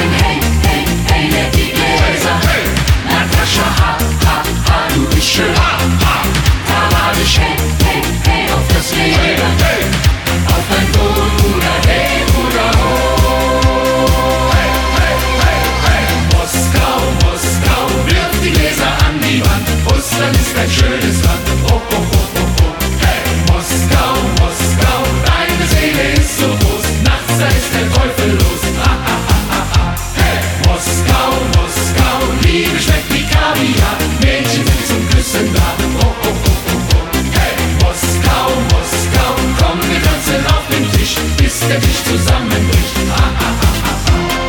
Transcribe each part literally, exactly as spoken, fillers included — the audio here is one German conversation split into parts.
sagen hey, hey, hey, leer die Gläser. Natascha, ha, ha, ha, du bist schön. Paradisch, hey, hey, hey, auf das Leben. Auf ein Boot, Bruder, hey, Bruder, oh. Hey, hey, hey, hey. Moskau, Moskau, wirf die Gläser an die Wand. Russland ist ein schönes Land. Oh, oh, oh, oh, oh. Hey, Moskau, Moskau, deine Seele ist so groß. Nachts, da ist der Teufel los. Ha, ha, ha, ha, ha. Hey, Moskau, Moskau, Liebe schmeckt wie Kaviar. Mädchen sind zum Küssen da. Oh, oh, oh, oh, oh. Hey, Moskau, Moskau, komm, wir tanzen auf den Tisch, bis der Tisch zusammenbricht. Ha, ha, ha, ha, ha.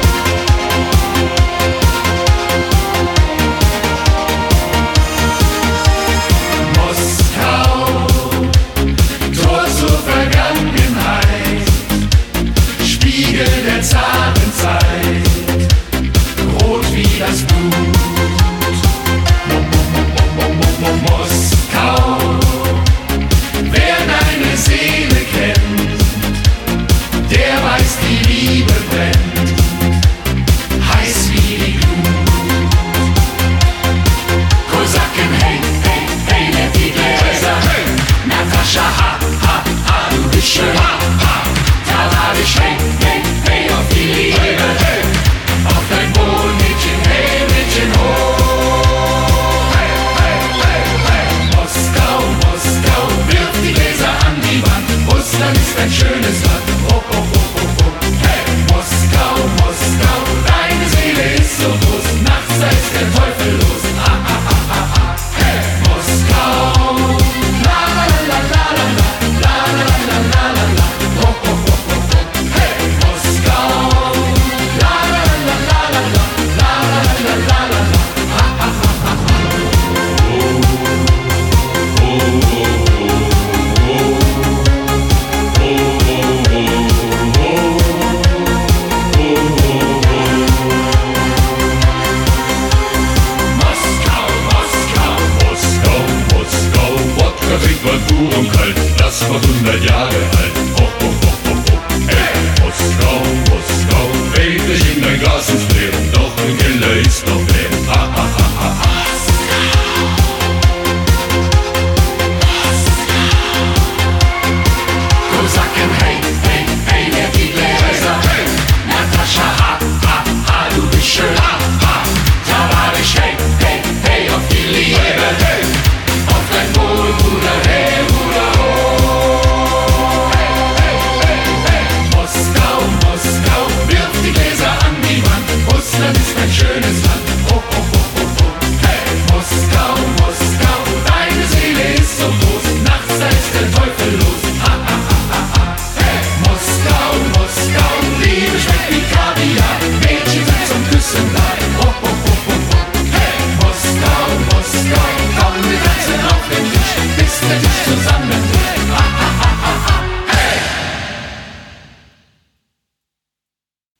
Moskau, Tor zur Vergangenheit, Spiegel der Zarenzeit, rot wie das Blut. Mo, mo, mo, mo, mo, mo, Moskau, wer deine Seele kennt, der weiß, die Liebe brennt, heiß wie die Glut. Kosaken, hey, hey, hey, leert die Gläser. Natascha, ha, ha, ha, du bist schön. Paradisch, hey, hey, hey, auf die Liebe. Auf dein Boot, Mädchen, hey, Mädchen, oh. Hey, hey, hey, hey. Moskau, Moskau, wirf die Gläser an die Wand. Russland ist ein schönes Land. Oh, oh, oh, oh, oh. Hey, Moskau, Moskau, deine Seele ist so groß. Nachts, da ist der Teufel los. Ah, ah, ah, ah, ah. Hey, Moskau, la, la, la, la, la, la, la, la, la, la, la, la. Oh, oh, oh, oh, oh. Hey, Moskau, la, la, la, la, la, la, la, la, la, la, la, la. Ah, ah, ah, ah, ah. Moskau, Moskau, Moskau, Moskau, Wodka trinkt man pur und kalt, das war hundert Jahre alt. Oh, oh, oh, oh, oh. Hey, Moskau, Moskau, leg dich in dein Glas und